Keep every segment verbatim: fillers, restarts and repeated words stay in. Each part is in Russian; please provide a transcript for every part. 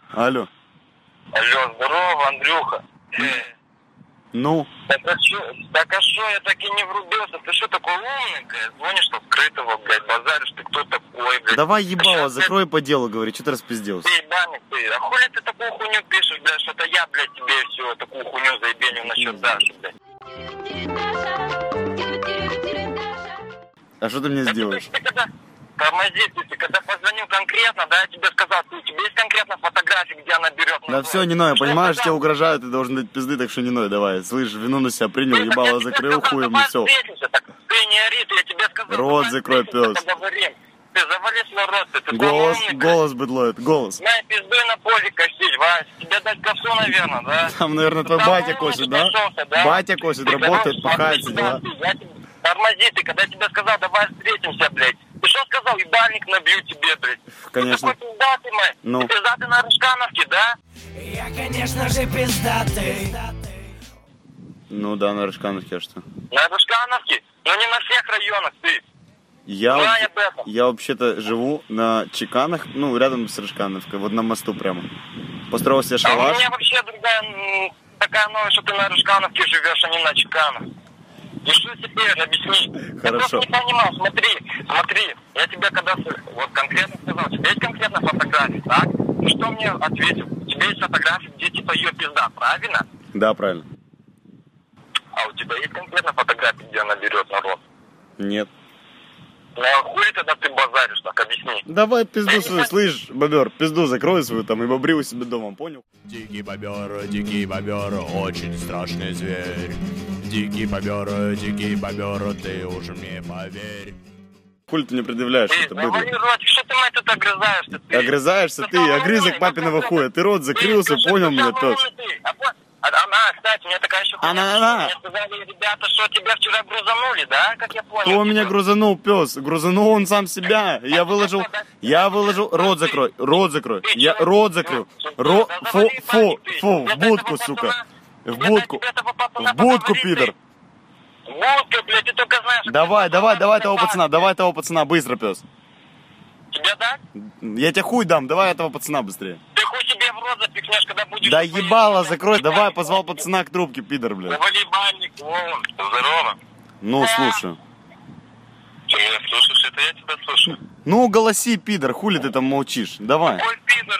Алло. Алло, здорово, Андрюха. Ну? Так а шо, так а шо, я так и не врубился. Ты что такой умный, звонишь со скрытого, блядь, базаришь, ты кто такой, блядь? Давай ебало, сейчас, закрой по делу, говори, что ты распизделся? Ты ебаник, ты, а хули ты такую хуйню пишешь, блядь, что-то я, блядь, тебе все, такую хуйню заебенил насчет Даши, блядь. А что ты мне Да сделаешь? Ты, ты когда, тормози, ты, ты когда позвонил конкретно, да, я тебе сказал, ты, у тебя есть конкретно фотографии, где она берет? Да все, не ной, понимаешь, тебе угрожают, ты должен дать пизды, так что не ной, давай. Слышь, вину на себя принял, ебало закрыл, хуем, и все. Ты не ори, ты, я тебе сказал. Рот закрой, пес. Ты завали свой рот, ты, ты Голос, умный, голос быдлоет, голос. На пиздуй на поле косить, Вась. Тебе дать косу, наверное, да? Там, наверное, твой Там батя умный, косит, ты да? косился, да? Батя косит, Ты работает, давай, пахается, смотри, дела. ты, я тебе- Тормози ты, когда я тебе сказал, давай встретимся, блядь. Ты что сказал, ебальник набью тебе, блядь? Конечно. Ты такой пиздатый, мой. Ну. Ты пиздатый на Рыжкановке, да? Я, конечно же, пиздатый. Ну да, на Рыжкановке, а что? На Рыжкановке? Но не на всех районах, ты. Я, Знай вообще- об этом. я вообще-то живу на Чеканах, ну, рядом с Рыжкановкой, вот на мосту прямо. Построил себе А у шалаш. меня вообще другая, м, такая новость, что ты на Рыжкановке живешь, а не на Чеканах. И что теперь, объясни? Я Хорошо. просто не понимал, смотри, смотри, я тебе когда с- вот конкретно сказал, у тебя есть конкретно фотографии, так? Ты что мне ответил? У тебя есть фотографии, где типа ее пизда, правильно? Да, правильно. А у тебя есть конкретно фотографии, где она берет народ? Нет. Ну а хули тогда ты базаришь, так объясни? Давай пизду свою, слышь, бобер, пизду закрой свою там и бобри у себя дома, понял? Дикий бобер, дикий бобер, очень страшный зверь. Дикий бобер, дикий бобер, ты уж мне поверь. Хули ты не предъявляешь, Ты, это быдло? завали ротик, что ты, мать, тут огрызаешься? Ты? Огрызаешься ты, огрызок папиного хуя, ты рот закрылся, понял меня, пес? Она, кстати, мне такая еще хуйня Она, пришла. она. Мне сказали, ребята, что тебя вчера грузанули, да, как я понял? Кто меня типа? грузанул, пес? Грузанул он сам себя. Я выложил, я выложил, рот закрой, рот закрой. Я рот закрыл. Ро, фу, фу, фу, в будку, сука. В будку, в будку, пидор. Будка, блядь, ты только знаешь. Давай, давай, давай того пацана, давай того пацана, быстро, пес. Тебе дать? Я тебе хуй дам, давай этого пацана быстрее. Ты хуй себе в рот запихнешь, когда будешь... Да поесть, ебало, блядь. закрой, давай, Ебальник, позвал блядь. пацана к трубке, пидор, блядь. Завали бальник, вон, здорово. Ну, слушай. Ты меня слушаешь, это я тебя слушаю. Ну, голоси, пидор, хули ты там молчишь, давай. Какой пидор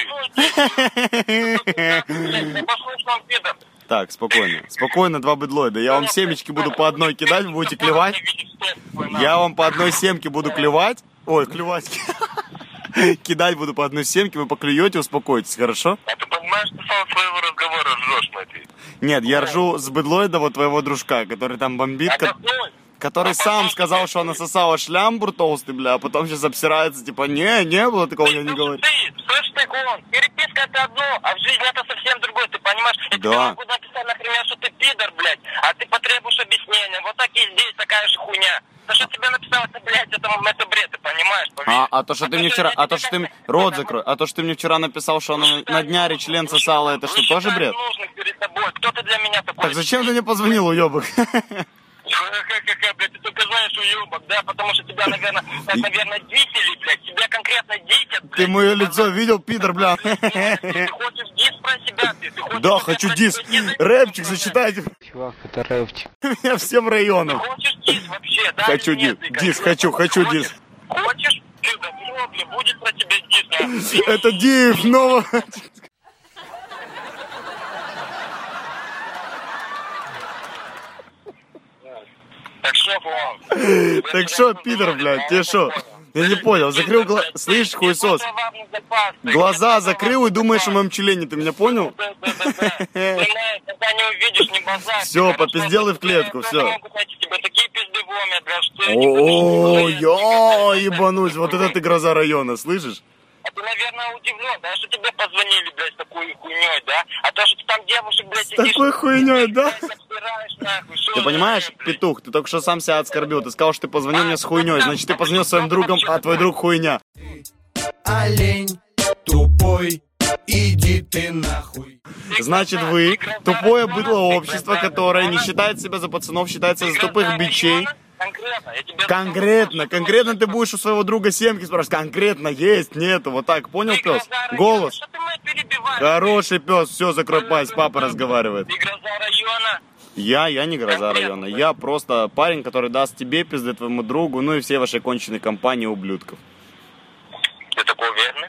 ты, ты? Блядь, послушай нам, пидор. Так, спокойно, спокойно, два быдлоида. Я вам семечки буду по одной кидать, вы будете клевать. Я вам по одной семке буду клевать. Ой, клевать. Кидать буду по одной семке, вы поклюете, успокойтесь, хорошо? А ты понимаешь, ты сам своего разговора ржешь, мать? Нет, я ржу с быдлоидова твоего дружка, который там бомбит, А ко- какой? который сам сказал, что она сосала шлямбур толстый, бля, а потом сейчас обсирается, типа, не, не было такого, я не говорю. Ты, слышь ты, клон, переписка это одно, а в жизни это совсем другое, ты понимаешь? Я тебе Да. могу написать, например, что ты пидор, блядь, а ты потребуешь объяснения, вот так и здесь такая же хуйня. То, что тебе написал, это, блядь, это, это бред, ты понимаешь? поверь. А, а то, что ты мне вчера, а то, что ты тебе мне... как- Рот закрой, а то, что ты мне вчера написал, что она на дняре член сосала, это что, тоже бред? Нужных перед тобой. Кто ты для меня такой? Так зачем ты мне позвонил, уебок? Ха-ха-ха, блядь, ты только знаешь уебок, да? Потому что тебя, наверное, так, наверное, дисели, блядь. Тебя конкретно дисят, блядь. Ты мое лицо видел, пидор, бля? Ты хочешь дис про себя, ты? Ты хочешь, Да, блядь, хочу про дис. себя дис? Рэпчик зачитайте. Чувак, это рэпчик. Меня всем Ты районам. хочешь дис вообще, да? Хочу или нет? дис. Ты Дис, как- хочу, хочу хочешь? дис. Хочешь? Ты добро, блядь, будет про тебя дис, да? Это Диев, нового... Так что, клон? Так что, пидор, блядь, тебе что? Я не понял, закрыл глаза... Слышь, хуесос, глаза закрыл и думаешь о моем члене, ты меня понял? Да-да-да. Когда не увидишь, не базарь. Всё, попиздел и в клетку, всё. Могут найти тебе такие пизды в ломе, блядь, что я не О, понимаю. я ебанусь, вот это ты гроза района, слышишь? А ты, наверное, удивлен, да, что тебе позвонили, блядь, с такой хуйней, да? А то, что ты там девушек, блядь, сидишь... такой хуйней, да? блядь, обсираешь, нахуй, что Ты за понимаешь, хуйня, блядь? петух, ты только что сам себя оскорбил. Ты сказал, что ты позвонил мне с хуйней. Значит, ты позвонил своим другом, а твой друг хуйня. Олень тупой, иди ты нахуй. Значит, вы тупое быдло общество, которое не считает себя за пацанов, считается за тупых бичей. конкретно, я тебе... Конкретно, конкретно ты будешь у своего друга семки спрашивать, конкретно есть, нету, вот так, понял, Ты пес? гроза района, Голос. что ты меня перебиваешь? Хороший пес, все, закрой пасть, папа разговаривает. Ты гроза района. Я, я не гроза района, я просто парень, который даст тебе пизды, твоему другу, ну и всей вашей конченной компании ублюдков. Ты такой уверенный?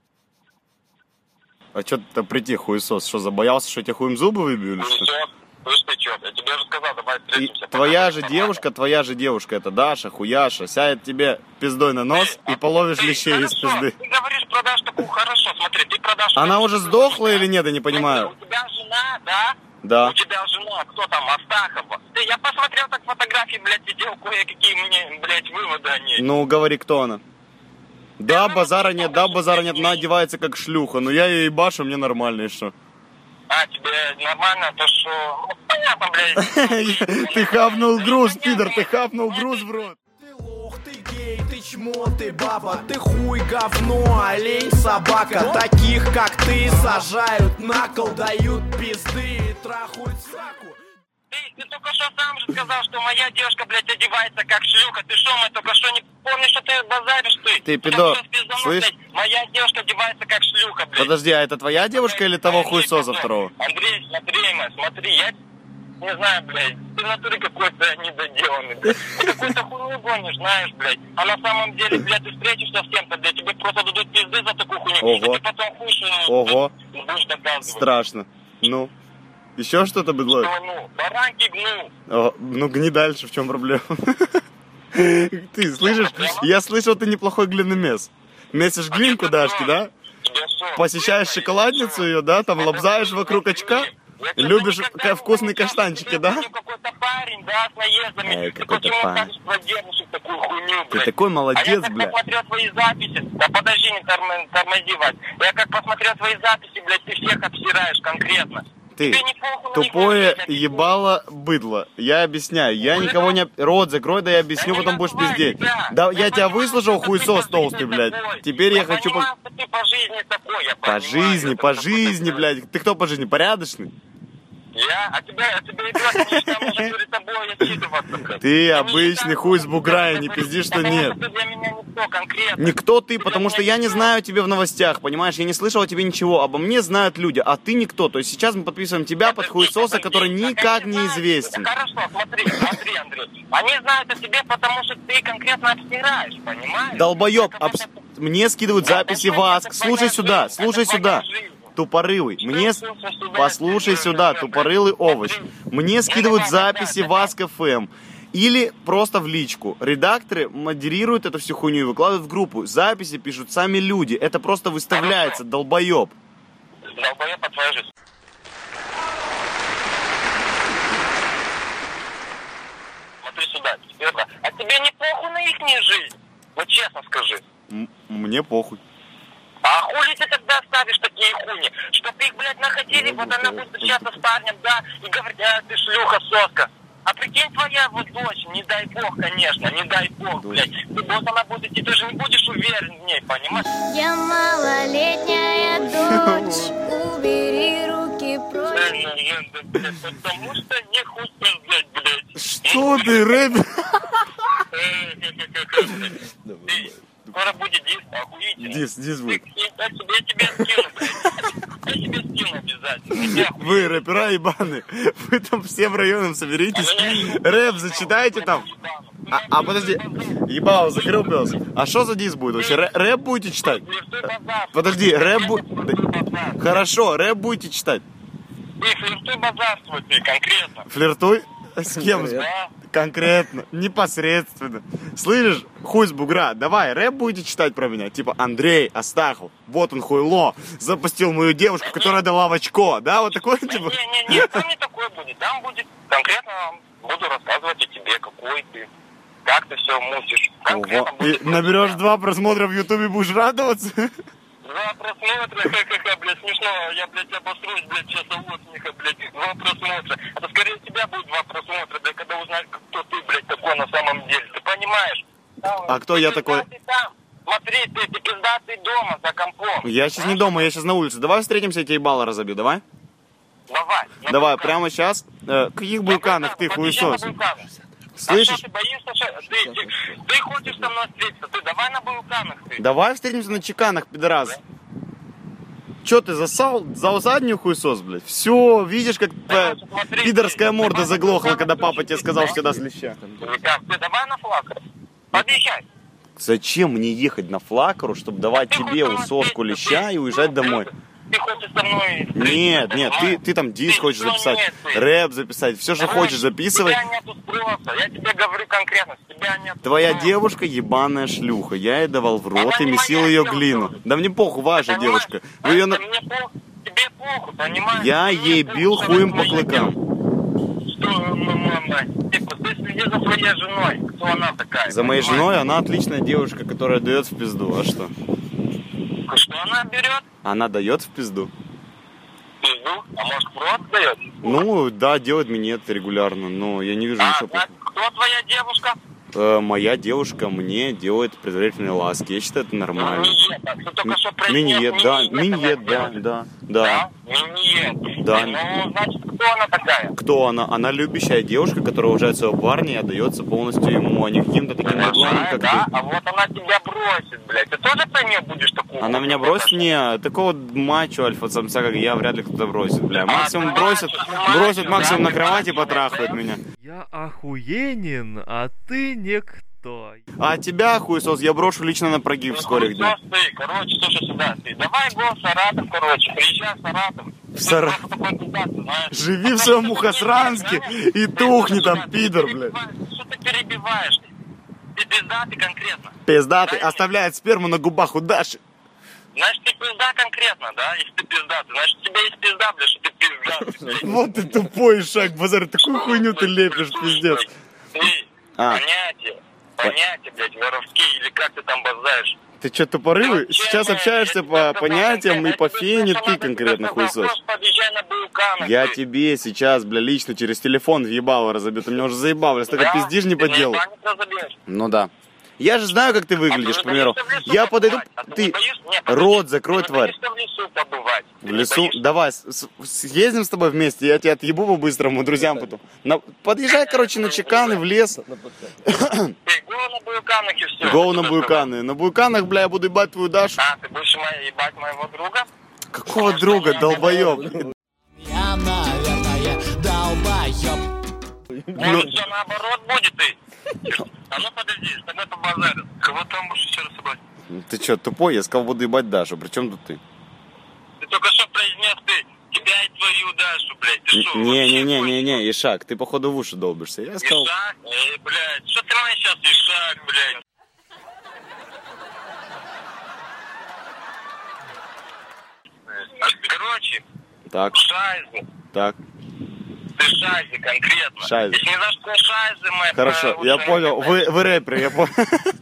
А чё ты притих, хуесос? Что, забоялся, что я тебе хуем зубы выбью или что? Хуесос? Слышь ты чё? Я тебе уже сказал, давай И встретимся. твоя же девушка, твоя же девушка, это Даша, хуяша, сядет тебе пиздой на нос и половишь Ты, лещей из хорошо, пизды. Ты говоришь, продашь такую, хорошо, смотри, ты продашь... Она такую уже штуку, сдохла да? или нет, я не понимаю. У тебя жена, да? Да. У тебя жена, кто там, Астахова? Ты, я посмотрел так фотографии, блядь, и делал кое-какие мне, блядь, выводы о ней. Ну, говори, кто она. Да, базара нет, да, базара нет, она одевается как шлюха, но я ее ебашу, мне нормально, и что? А, тебе нормально, то что... Ну, понятно, блядь. Ты хапнул груз, пидор, ты хапнул груз в рот. Ты лох, ты гей, ты чмо, ты баба, ты хуй, говно, олень, собака. Таких, как ты, сажают на кол, дают пизды и трахают сраку. Ты, ты только что сам же сказал, что моя девушка, блядь, одевается как шлюха. Ты что, мы только что не помнишь, что ты базаришь, ты? Ты, пидор, Что, спизданул, слышь? блядь? Моя девушка одевается как шлюха, блядь. Подожди, а это твоя девушка или того Андрей, хуесоса пацан, второго? Андрей, смотри, ма, смотри, я не знаю, блядь, ты в натуре какой-то недоделанный, блядь. Ты какой-то хуйню гонишь, знаешь, блядь. А на самом деле, блядь, ты встретишься с кем-то, блядь, тебе просто дадут пизды за такую хуйню. Ого. И ты потом хуйшь, Ого. будешь доказывать. Страшно. Ну, еще что-то, быдло? Что, ну, баранки гну. О, ну, гни дальше, в чем проблема? Ты слышишь? Я слышал, ты неплохой глиномес. Месишь глинку Дашки, да? Тебе что? Посещаешь шоколадницу ее, да? Там лобзаешь вокруг очка? Любишь ка- вкусные каштанчики, да? Ты какой-то парень, да, с наездами. Ай, Ты какой-то почему парень. ставишь про девушек такую хуйню, Ты блядь? такой А я молодец, как бля. посмотрел твои записи, да подожди, не торм- тормози, Вась. Я как посмотрел твои записи, блядь, ты всех обсираешь конкретно. Ты Тебе не похуй на тупое них, блядь, ебало быдло. Я объясняю. Я никого не... об- Рот закрой, да я объясню, Да не потом будешь называй пиздеть. тебя. Да я тебя понимаю, выслушал, что ты хуесос по жизни толстый, блядь. такой. Теперь я хочу... понимаю, по- что ты по жизни такой, я По понимаю. жизни, Это по такой жизни, такой. блядь. Ты кто по жизни? Порядочный? Я? А тебя, а тебя ребята, мне там уже перед тобой отчитываться, блядь. Ты Я не обычный считаю, хуй с что бугра, и ты не говоришь, пизди, что потому нет. Ты для меня никто конкретно. Никто ты, Для потому что меня я не никто. знаю тебя в новостях, понимаешь? Я не слышал о тебе ничего. Обо мне знают люди, а ты никто. То есть сейчас мы подписываем тебя под хуесоса, который никак не известен. Хорошо, смотри, смотри, Андрей. Они знают о тебе, потому что ты конкретно обстираешь, понимаешь? Долбоеб, Это обс- просто- мне скидывают записи Это вас. твоя Слушай жизнь, сюда, это слушай твоя сюда. жизнь. Тупорылый, мне... с- Слушай сюда, Послушай ты сюда, живешь, тупорылый блядь. овощ. Смотри. Мне Ну, скидывают давай, записи давай, в Аск эф эм. Или просто в личку. Редакторы модерируют эту всю хуйню и выкладывают в группу. Записи пишут сами люди. Это просто выставляется, долбоеб. Долбоеб по твоей жизни. Смотри сюда, Петра. А тебе не похуй на их жизнь? Вот честно скажи. М- Мне похуй. А хули ты тогда ставишь такие хуйни? Чтоб их, блядь, находили, вот она будет встречаться с парнем, да, и говорить, а ты шлюха, соска. А прикинь, твоя вот дочь, не дай бог, конечно, не дай бог, блядь. Ты вот она будет идти, ты же не будешь уверен в ней, понимаешь? Я малолетняя дочь, убери руки прочь. Э, ну, э, да, блядь, потому что не хуй сказать, блядь. Что ты, рэп? Эй, скоро будет диск, охуительно. Дис, дис будет. Я тебе, я тебе скину, блядь. Я тебе скину обязательно. Я охуительно. Вы, рэпера ебаные, вы там всем районам соберитесь, рэп зачитайте там. А, а подожди, ебало, закрыл пес. А что за диск будет вообще? Рэ- Рэп будете читать? Флиртуй базар. Подожди, рэп будет... Флиртуй базар. Хорошо, рэп будете читать? Ты флиртуй базарствуй, ты конкретно. Флиртуй? С кем? Да. Конкретно, непосредственно. Слышишь, хуй с бугра, давай, рэп будете читать про меня? Типа, Андрей Астахов, вот он хуйло, запустил мою девушку, которая дала в очко, да? Вот такой, типа... Не-не-не, там не такой будет. Там будет конкретно, буду рассказывать о тебе, какой ты, как ты все мутишь. Ого. Конкретно И будет. наберешь два просмотра в Ютубе, будешь радоваться? Два просмотра, ха-ха-ха, блядь, смешно. Я, блядь, обосрусь, блядь, сейчас от смеха, блядь. Два просмотра. Это скорее у тебя будет два просмотра, блядь, когда узнаешь, кто ты, блядь, такой на самом деле. Ты понимаешь? А кто я такой? Ты там. Смотри, ты, ты пиздатый дома за компом. Я сейчас не дома, я сейчас на улице. Давай встретимся, я тебе ебало разобью, давай? Давай. на Давай, Булкан. прямо сейчас. Э, каких На булканах Булкан, ты, подъезжай на хуесос? Булкан. Слышишь? А что ты боишься? Что... Ты, ты, ты хочешь со мной встретиться? Ты давай на Бауканах. Ты. Давай встретимся на чеканах, пидорас. Чё ты засал? За заднюю хуесос, блядь? Все, видишь, как твоя смотри, пидорская ты, морда давай заглохла, на когда Бауканах папа тебе включи, сказал, да? что сюда с леща. Как? Ты давай на флакер. Обещай. Зачем мне ехать на флакеру, чтобы давать Ты тебе хочешь со мной усоску встретиться? леща Ты- и уезжать домой? Ты хочешь со мной встретиться, Нет, нет, ты, понимаешь? ты там диск Ты хочешь всё записать, нет, ты. рэп записать, все, что хочешь, записывай. У тебя нету спроса. Я тебе говорю конкретно, с тебя нет Твоя спроса. девушка ебаная шлюха. Я ей давал в рот Она и не месил моя ее девушка. глину. Да мне похуй, ваша Понимаешь? девушка. Вы ее на- Это мне пох- Тебе похуй, понимаешь? Я Мне ей похуй, бил что хуем она по твоя клыкам. девушка. Что, ну, мама, типа, ты следи за своей женой. Кто она такая? За моей понимаешь? женой она отличная девушка, которая дает в пизду. А что? Что она берет? Она дает в пизду. Пизду? А может, в рот дает? Ну, да, делает минет регулярно, но я не вижу А, ничего так, плохого. кто твоя девушка? Э, моя девушка мне делает предварительные ласки. Я считаю, это нормально. Миньет. А ты только что произнес Миньет, да, миньет, миньет, она да, делает. да, да. Миньет. Да. Ну, значит, кто она такая? Кто она? Она любящая девушка, которая уважает своего парня и отдается полностью ему, а не каким-то таким наглым, Да, как да, ты. а вот она тебя бросит, блядь. Ты тоже про нее будешь такого? Она меня бросит? Не, такого мачо альфа-самца, как я, вряд ли кто-то бросит, бля. А, Максимум ты бросит, мачо, ты мачо, бросит максимум да, на ты кровати и мачо, потрахает да? меня. Я охуенен, а ты никто. А тебя, хуесос, я брошу лично на прогиб в скорых днях. Ну, ты, короче, слушай сюда, ты. Давай го в Саратов, короче, приезжай в Саратов. В Ты Сара- просто такой пиздат, ты знаешь. Живи А в ты своем что ты Мухосранске перебиваешь, и да? тухни Ты там, что ты пидор, блядь. перебиваешь? Что ты перебиваешь? Ты пиздатый конкретно. Пиздатый, Дай мне. оставляет сперму на губах у Даши. Значит, ты пизда конкретно, да? Если ты пиздатый, значит, у тебя есть пизда, блядь, что ты пиздатый, блядь. Вот ты тупой шаг, базар, такую хуйню ты лепишь, пиздец. Ты, А. понятие, понятие, блядь, воровские, или как ты там базаришь? Ты что, тупорылый? Ты Сейчас вообще, общаешься я по тебе сказал, понятиям и я по тебе фене сказал, ты надо конкретно тебе сказал, хуесос. просто подъезжай на Бауканах, Я ты. тебе сейчас, бля, лично через телефон въебало разобью. Ты меня уже заебал, бля, столько Да? пиздишь не Ты по делу. ебанец разобьешь. Ну да. Я же знаю, как ты выглядишь, А к ты примеру. боишься в лесу Я подойду, побывать? А ты не ты боишься? Не, подожди. рот закрой, Ты не тварь. боишься в лесу побывать? В Ты не лесу, боишься? давай, с- с- съездим с тобой вместе, я тебя отъебу по-быстрому, друзьям потом. На- Подъезжай, короче, на чеканы в лес. Ты го на Бауканах и все. Гоу на Буйканы. На Буйканах, бля, я буду ебать твою Дашу. А, ты будешь моя- ебать моего друга? Какого друга, долбоеб? Я, наверное, долбоёб. Может, все наоборот будет ты? А ну подожди, с тобой побазарят. Кого там будешь еще раз собрать? Ты что, тупой? Я сказал, буду ебать Дашу. Причем тут ты? Ты только что произнес ты, тебя и твою Дашу, блядь. Ты что? Не-не-не-не-не, Ишак, ты походу в уши долбишься. Я сказал... Ишак? Эй, блядь, что ты мне сейчас Ишак, блядь? А, Короче, Так, шайзы. так, Ты шайзы конкретно. Шайзы. Если не знаешь, что шайзы, мы... хорошо, это я лучше понял. не Вы, вы рэперы, я понял.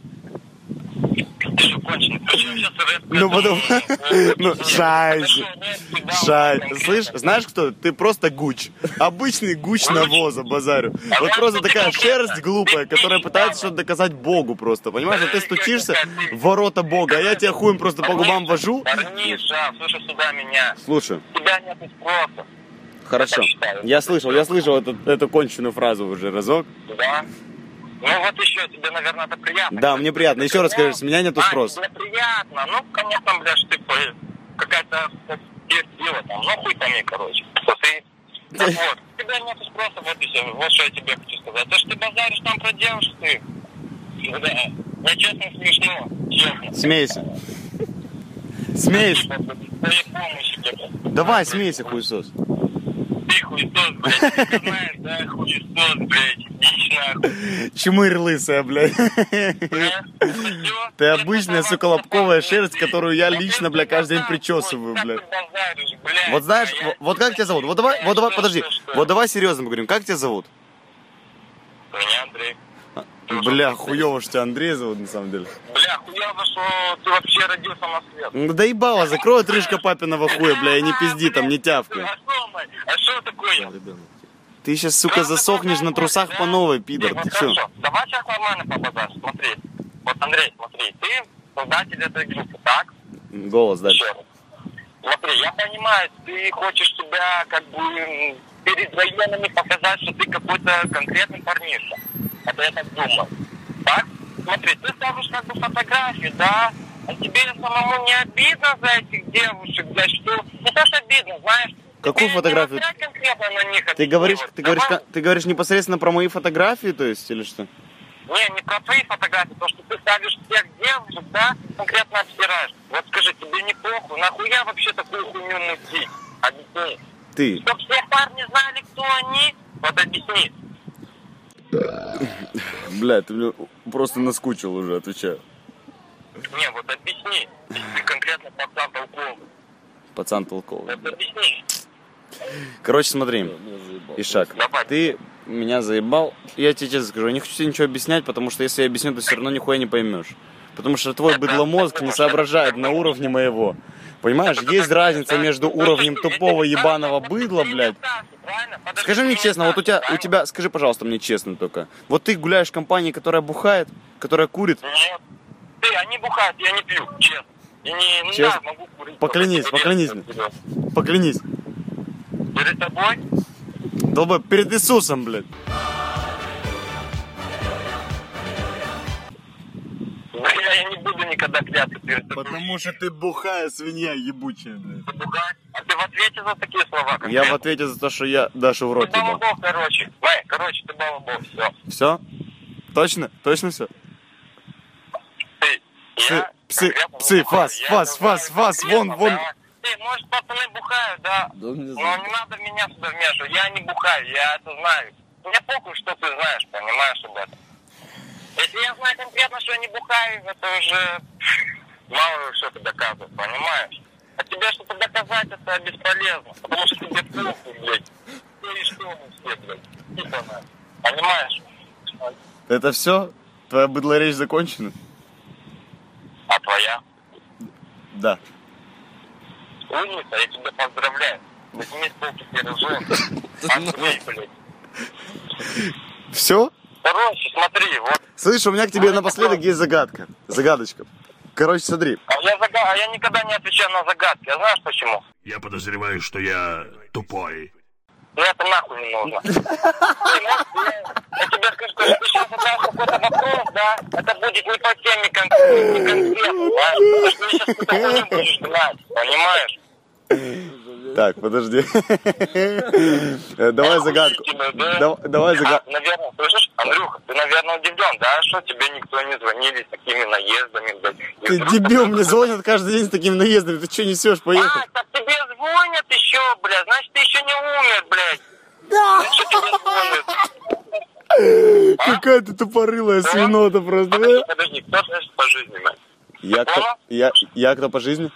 Ты что, конченый? Причем сейчас рэп? Ну, потому... Ну, шайзы. Шай. Слышь, Слышь, знаешь кто? Ты просто гуч. Обычный гуч навоза, базарю. Вот просто такая шерсть глупая, которая пытается что-то доказать Богу просто. Понимаешь, а ты стучишься в ворота Бога, а я тебя хуем просто по губам вожу. Парниша, слушай сюда меня. Слушай, У тебя нет спроса. хорошо. Я слышал, я слышал эту, эту конченую фразу уже разок. Да? Ну вот еще, тебе, наверное, это приятно. Да, мне приятно. Еще раз скажи, с меня нету А, спроса. тебе приятно. Ну, конечно, блядь, что ты по- какая-то перспектива там. Ну, хуй пойми, короче. Что ты... Так вот, у тебя нет спроса, вот и все. Вот что я тебе хочу сказать. То, что ты базаришь там про девушек, ты... Да, мне честно смешно. Честно. Смейся. Смейся. Твоей помощи, блядь. Давай, смейся, хуесос. Ты хуесос, блядь. Ты знаешь, да, хуесос, блядь. Дичь нахуй. Чмырь лысая, блядь. Ты обычная, сука, лобковая шерсть, которую я лично, бля, каждый день причесываю, блядь. Вот знаешь, вот, вот как тебя зовут? Вот давай, вот давай, подожди. Вот давай серьезно поговорим. Как тебя зовут? Меня Андрей. Бля, хуёво, что тебя Андрей зовут, на самом деле. Бля, хуёво, что ты вообще родился на свет. Ну да ебало, закрой отрыжка папиного хуя, бля, и не пизди там, не тявкай. А что, мать? А что такое? Ты сейчас, сука, засохнешь на трусах по новой, пидор. Вот Ты чё? хорошо. Давай сейчас нормально побазарь. Смотри. Вот, Андрей, смотри. Ты создатель этой группы, так? Голос дальше. Еще раз. Смотри, я понимаю, ты хочешь себя как бы м, перед военными показать, что ты какой-то конкретный парниша. Это я так думаю. Так? Смотри, ты ставишь как бы фотографии, да? А тебе самому не обидно за этих девушек, да, что... Не то, что обидно, знаешь... Какую Тебе фотографию? не насрать конкретно на них, Ты эти говоришь, девушки. ты говоришь, Давай- ты говоришь непосредственно про мои фотографии, то есть, или что? Не, не про твои фотографии, то, что ты ставишь всех девушек, да, конкретно обсираешь. Вот скажи, тебе не похуй, нахуя вообще такую хуйню мутить? Объясни. Ты. Чтоб все парни знали, кто они, вот объясни. Бля, ты мне просто наскучил уже, отвечаю. Не, вот объясни. Ты конкретно пацан толковый. Пацан толковый. Вот объясни. Короче, смотри, Ишак, Давай. ты меня заебал. Я тебе честно скажу, я не хочу тебе ничего объяснять, потому что если я объясню, ты все равно нихуя не поймешь. Потому что твой быдломозг не соображает на уровне моего. Понимаешь, есть разница между уровнем тупого ебаного быдла, блядь. Скажи мне честно, вот у тебя, у тебя, скажи, пожалуйста, мне честно только. Вот ты гуляешь в компании, которая бухает, которая курит. Нет. Ты, они бухают, я не пью, честно. Я не, не Честно? да, могу курить. Поклянись, только поклянись перед мне. тобой. Поклянись. Перед тобой? Долбой, перед Иисусом, блядь. Бля, я не буду никогда кляться перед тобой. Потому что ты бухая свинья ебучая, блядь. Ты бухать? А ты в ответе за такие слова? Я в ответе за то, что я Дашу в рот Ты ебал. балабол, короче. Мэй, короче, ты балабол, все. Все? Точно? Точно все? Ты, Псы, я псы, конкретно псы, не бухаю. фас, Я фас, это знаю фас, фас, конкретно, вон, вон. да. Ты, может, пацаны бухают, да? Да мне Но знаю. не надо меня сюда вмешивать. Я не бухаю, я это знаю. Мне похуй, что ты знаешь, понимаешь об этом. Если я знаю конкретно, что я не бухаю, это уже мало ли что ты доказываешь, понимаешь? А тебе что-то доказать, это бесполезно. Потому что тебе похуй, блядь. Ты и что мы все, блядь. Типа, на. Понимаешь? Это все? Твоя быдлоречь закончена? А твоя? Да. Умница, я тебя поздравляю. Возьми с полки пирожок. Отвей, блядь. Все? Короче, смотри, вот. Слышь, у меня к тебе напоследок есть загадка. Загадочка. Короче, смотри. А я, зага... а я никогда не отвечаю на загадки. А знаешь почему? Я подозреваю, что я тупой. Ну это нахуй не нужно. Ты, может, я, я тебе скажу, что ты сейчас задашь какой-то вопрос, да? Это будет не по теме конкретно, не конкретно, да? Потому что ты сейчас какую-то хуйню будешь знать, понимаешь? Так, подожди. Э, Давай загадку. Дав- Давай А, загадку. наверное, слышишь, Андрюха, ты, наверное, удивлен, да, что тебе никто не звонили с такими наездами, блядь. И Ты вдруг дебил, такой- мне звонят каждый день с такими наездами. Ты что несешь? Поехал. А, так тебе звонят еще, блядь, значит, ты еще не умер, блядь. Да. Значит, тебе звонят. Какая ты тупорылая свинота просто. Подожди, э? подожди, кто значит по жизни, блядь? Я кто? Я, я кто по жизни?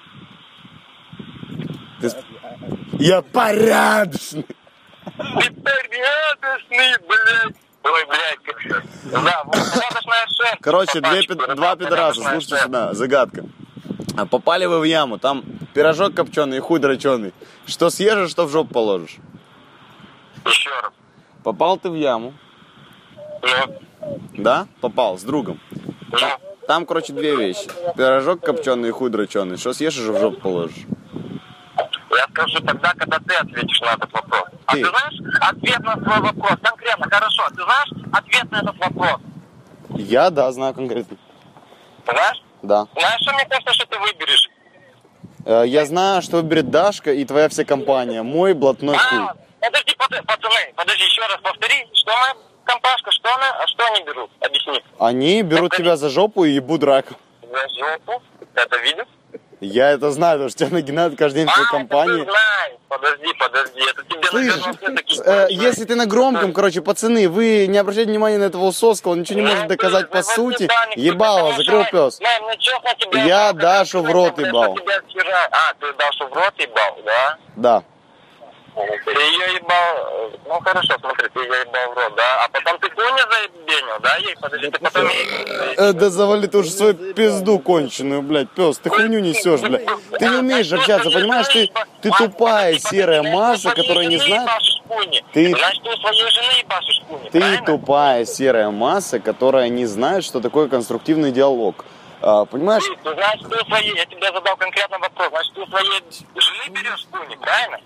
Ты... с- Я порядочный. Ты порядочный, блядь. Ой, блядь, как... Да, вот порядочная шеф. Короче, две, Собачка, пид- да, два пидораса, порядочная слушайте шеф. сюда, загадка. А попали вы в яму, там пирожок копченый и хуй дроченый. Что съешь, что в жопу положишь. Еще раз. Попал ты в яму, Ну, да? Попал, с другом. ну. Там, короче, две вещи. Пирожок копченый и хуй дроченый. Что съешь, что в жопу положишь. Я скажу тогда, когда ты ответишь на этот вопрос. А Ты. ты знаешь ответ на свой вопрос? Конкретно, хорошо. Ты знаешь ответ на этот вопрос? Я, да, знаю конкретно. Ты знаешь? Да. Знаешь, что мне кажется, что ты выберешь? Э, Я знаю, что выберет Дашка и твоя вся компания. Мой блатной хуй. А, подожди, под- пацаны, подожди, еще раз повтори. Что моя компашка, что она, а что они берут? Объясни. Они берут тебя за жопу и ебут раком. За жопу? Ты это видишь? Я это знаю, потому что тебя нагинают каждый день в твоей А, компании. это ты знаешь. Подожди, подожди, это тебе, Слышишь, наверное, все-таки... э, если ты на громком, короче, пацаны, вы не обращайте внимания на этого Усовского, он ничего не может доказать по сути. Ебало, закрыл пес. Я Дашу в рот ебал. А, ты Дашу в рот ебал, да? Да. Ты ее ебал, ну хорошо, смотри, ты ее ебал в рот, да? А потом ты хуйню заебенил, да, ей? Подожди, ты потом ей... Э, да завали ты уже свою пизду конченую, блядь, пес, ты хуйню несешь, блядь. Ты не умеешь общаться, понимаешь, ты, ты тупая серая масса, которая не знает... Ты- Значит, ты у своей жены ебашишь хуйни, Ты правильно? тупая серая масса, которая не знает, что такое конструктивный диалог. А, понимаешь? Ты, значит, ты у своей, я тебе задал конкретный вопрос, значит, ты у своей жены берешь хуйни, правильно?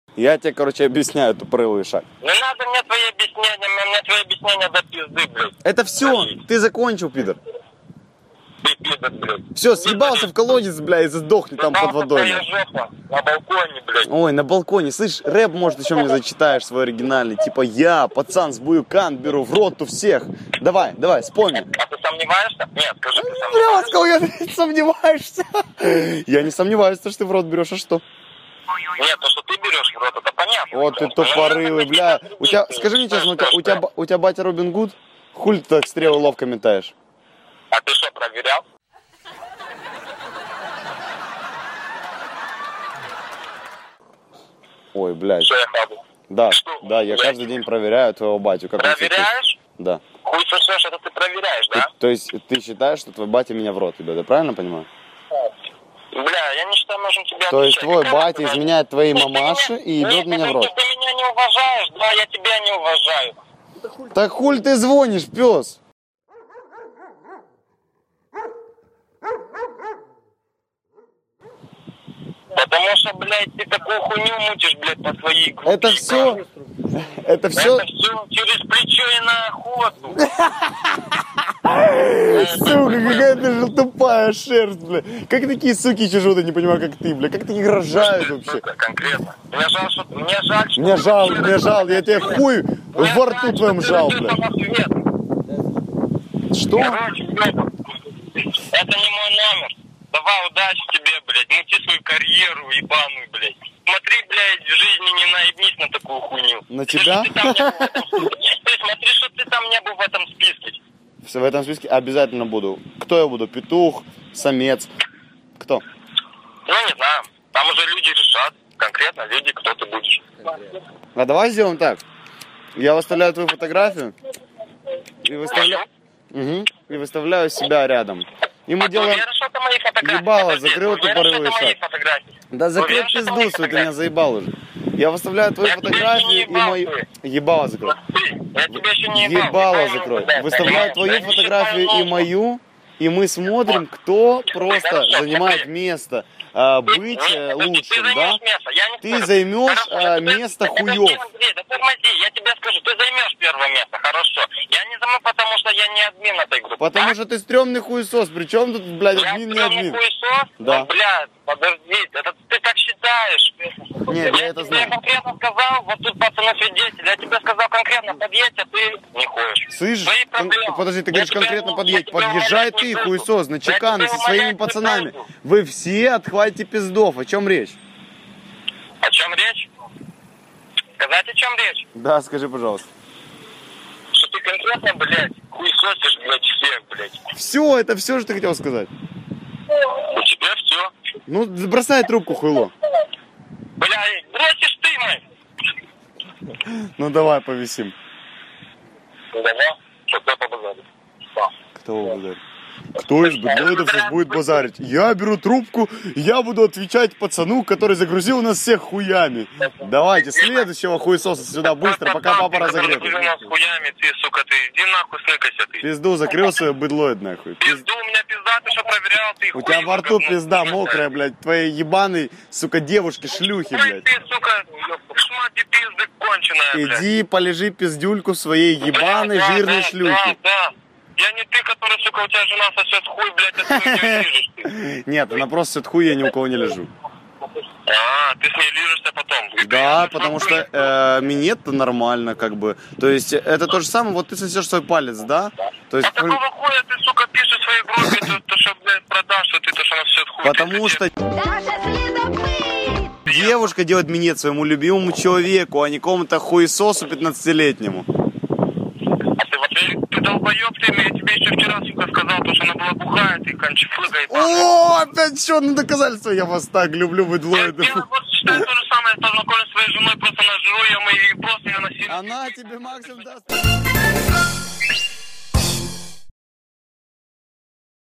Я тебе, короче, объясняю тупорылый шаг. Не надо мне твои объяснения, мне твои объяснения до пизды, блядь. Это все, ты закончил, пидор. Ты пидор, блядь. Все, съебался в колодец, бля, и сдохни там под водой. Твоя жопа на балконе, блядь. Ой, на балконе, слышь, рэп, может, еще мне зачитаешь свой оригинальный. Типа, я, пацан, с буюкан, беру в рот у всех. Давай, давай, вспомни. А ты сомневаешься? Нет, скажи, ты Бля, сомневаешься. сказал, я ты сомневаешься. Я не сомневаюсь, что ты в рот берешь, а что? Нет, то, что ты берешь в рот, это понятно. Вот ты тупорылый, бля. У тебя, скажи мне честно, у тебя, у тебя, ба- у тебя батя Робин Гуд? Хуй ты так стрелы ловко метаешь? А ты что, проверял? Ой, блядь. Что я хабу? Да, Что? да, я каждый день проверяю твоего батю. Как он себя чувствует. Проверяешь? Да. Хуй сосешь, это ты проверяешь, Ты- да? то есть ты считаешь, что твой батя меня в рот ебет, я правильно понимаю? Бля, я не считаю, нужно тебя То есть отвечать. твой Какая батя разница? изменяет твоей Ты мамаше меня- и ебет Нет, меня в потому рот. что ты меня не уважаешь, да, я тебя не уважаю. Так хуль ты звонишь, пес? Потому что, блядь, ты такую хуйню мутишь, блядь, по своей группе. Это все? Это все? Это все через плечо и на охоту. Сука, какая ты же тупая шерсть, бля. Как такие суки чужие, не понимаю, как ты, бля. Как такие рожают вообще? Сука, конкретно. Мне жаль, что... Мне жаль, что... Мне жал, мне жал, я тебе хуй Мне во жаль, рту что твоем ты жал, родился бля. в ответ. Что? Короче, блядь, это не мой номер. Давай, удачи тебе, блядь. Мути свою карьеру ебаную, блядь. Смотри, блядь, в жизни не наебнись на такую хуйню. На Ты, тебя? что ты там не был в этом списке. Ты смотри, что ты там не был в этом списке. Все, в этом списке обязательно буду. Кто я буду? Петух, самец. Кто? Ну, не знаю. Там уже люди решат. Конкретно люди, кто ты будешь. А давай сделаем так. Я выставляю твою фотографию и выставляю, угу, и выставляю себя рядом. И мы А ты делаем... уверен, что это мои фотографии? Ебало, Подожди, закрыл ты уверен, тупорылый что это мои шаг. фотографии? Да закрой Уверен, что это мои пизду свою, ты меня фотографии? заебал уже. Я выставляю твою Я тебя фотографию еще не и мою... ебал, Ебало закрой. Ты, я тебя еще не ебал. Ебало Ты закрой. понял, Выставляю понимаешь? твою Я не фотографию считаю и нужным. мою, и мы смотрим, кто просто Хорошо, занимает смотри. место а, Ты- быть нет, э, подожди, лучшим, ты да? займешь место, я не Ты спорю. займешь, Хорошо, а, я тебе- место я тебе хуёв. скажу, Андрей, да тормози, я тебе скажу, ты займешь первое место, хорошо. Я не займу, потому что я не админ этой группы. Потому так? что ты стрёмный хуесос. Причем тут, блядь, Я админ, не стрёмный админ. хуесос? Да. Ну, блядь, подожди, это ты так считаешь. Нет, я это тебе знаю. конкретно сказал, вот тут пацаны свидетели, я тебе сказал конкретно, подъедь, а ты не ходишь. Слышишь? Твои Кон- проблемы. Подожди, ты Я говоришь тебя конкретно не- подъедь. я тебя Подъезжай умолять не ты, буду. хуесос, на Я чеканы тебя со своими умолять не пацанами. буду. Вы все отхватите пиздов. О чем речь? О чем речь? Сказать, о чем речь? Да, скажи, пожалуйста. Что ты конкретно, блядь, хуесосишь, блядь, всех, блядь. Все, это все, что ты хотел сказать. У тебя все. Ну, бросай трубку, хуйло. Блядь, бросишь ты, мать. Ну, давай повисим. Давай, что ты побазаришь. Кто ударит? Кто из бедлоидов будет базарить? Я беру трубку, я буду отвечать пацану, который загрузил у нас всех хуями. Давайте, следующего хуесоса сюда быстро, пока папа разогрет. Ты нас хуями, ты, сука, ты, иди нахуй, сныкайся ты. Пизду закрыл свой быдлоид, нахуй. Пиз- Пизду у меня пизда, ты что проверял, ты У тебя во рту пизда мокрая, блядь, твоей ебаной, сука, девушки, шлюхи, Ой, блядь. ты, сука, шмати пизды конченая, блядь. Иди полежи пиздюльку в своей ебаной Да, да, жирной да, шлюхи. Да, да. Я не ты, который, сука, у тебя жена сосет хуй, блядь, а ты у нее лижешь ты. Нет, она просто сосет хуй, я ни у кого не лежу. А, ты с ней лижешься потом. И Да, ты- потому что э, минет-то нормально, как бы. То есть это то же самое, вот ты сосешь свой палец, да? То есть, А какого хуя ты, сука, пишешь в своей группе, то, то что, блядь, продашь, что ты, то, что она сосет хуй. потому Ты- что Даже следопыт! девушка делает минет своему любимому человеку, а не какому-то хуесосу пятнадцатилетнему. А ты вообще, ты долбоёб, ты, я тебе еще вчера, сука, сказал, то, что она была бухая, ты кончифлыга и О, опять что, ну доказательство, я вас так люблю, Я, быдлоиды. я вот считаю то же самое, я познакомлюсь с своей женой, просто нажру ее, мы и просто ее насильно. Она тебе максимум даст.